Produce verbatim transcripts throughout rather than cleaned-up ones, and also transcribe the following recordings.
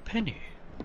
penny.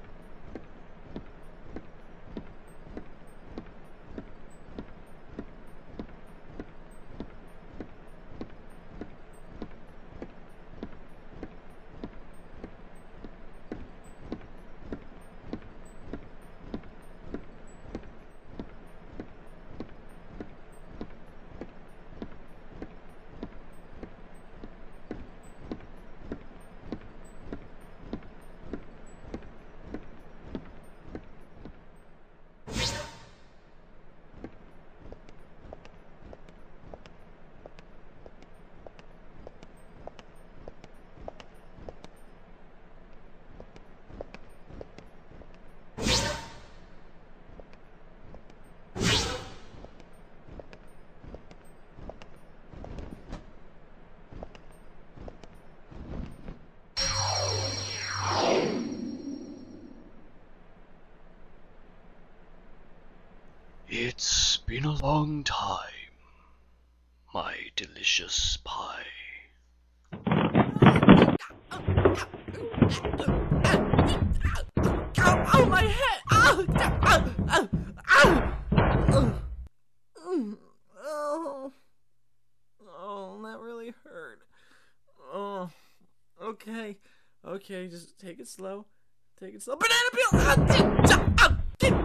It's been a long time, my delicious pie. Ow, ow, my head! Ow, ow, ow, ow, ow. Oh, oh, that really hurt. Oh, okay, okay, just take it slow. Take it slow. Banana peel!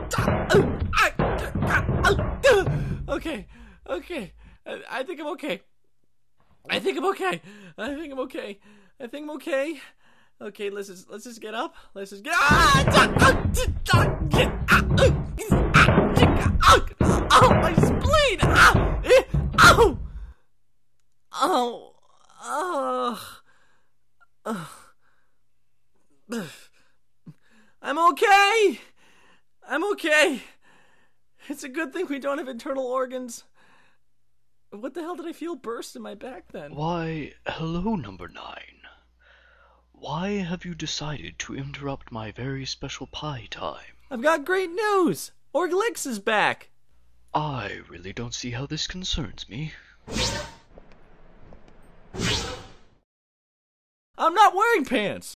Okay, okay, I, I think I'm okay. I think I'm okay. I think I'm okay. I think I'm okay. Okay, let's just let's just get up. Let's just get Oh, my spleen! Ow! Ow! Oh! Oh! I'm okay. I'm okay. It's a good thing we don't have internal organs. What the hell did I feel burst in my back then? Why, hello, number nine. Why have you decided to interrupt my very special pie time? I've got great news! Orglix is back! I really don't see how this concerns me. I'm not wearing pants!